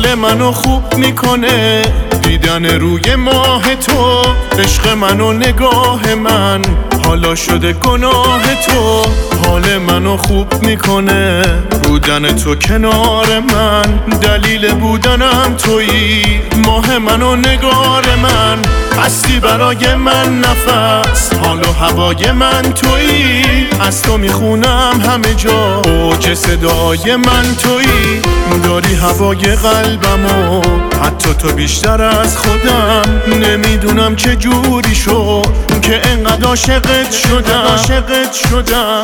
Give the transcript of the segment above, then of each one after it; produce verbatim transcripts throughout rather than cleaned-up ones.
حال منو خوب میکنه دیدن روی ماه تو، عشق منو نگاه من حالا شده گناه تو. حال منو خوب میکنه بودن تو کنار من، دلیل بودنم تویی، ماه منو نگار من، هستی برای من نفس، حال و هوای من تویی، از تو میخونم همه جا، اوج صدای من تویی، داری هوای قلبمو، حتی تو بیشتر از خودم، نمیدونم چه جوری شد که انقدر عاشقت شدم عاشقت شدم.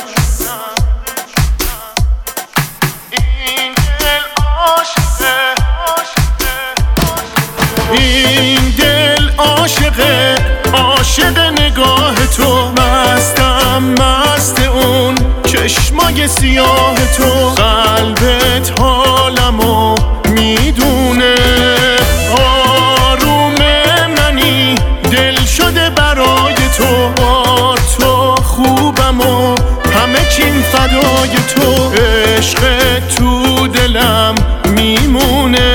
این دل عاشقه عاشق نگاه تو، مستم مست اون چشمای سیاه تو، قلبت حالمو میدونه، آروم منی دل شده برای تو، بار تو خوبم و همه چیم فدای تو، عشق تو دلم میمونه.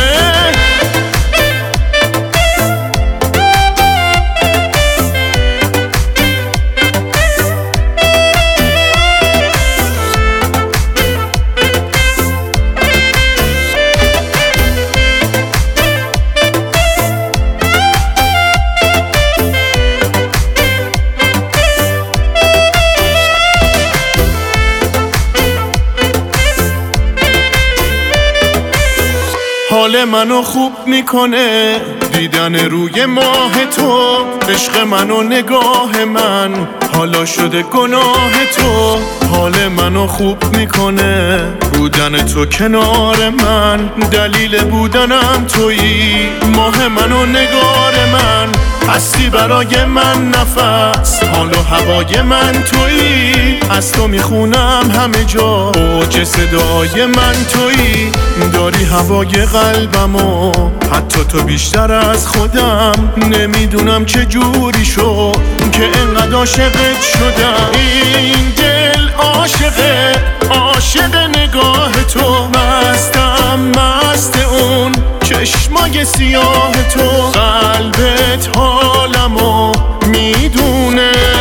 حال منو خوب میکنه دیدن روی ماه تو، عشق منو نگاه من حالا شده گناه تو. حال منو خوب میکنه بودن تو کنار من، دلیل بودنم تویی، ماه منو نگار من، هستی برای من نفس، حال و هوای من تویی، از تو میخونم همه جا، اوج صدای من تویی، داری هوای قلبمو، حتی تو بیشتر از خودم، نمیدونم چه جوری شد که انقدر عاشقت شدم. این دل عاشقه عاشق نگاه تو، مستم مست اون چشمای سیاه تو، قلبت حالمو میدونه.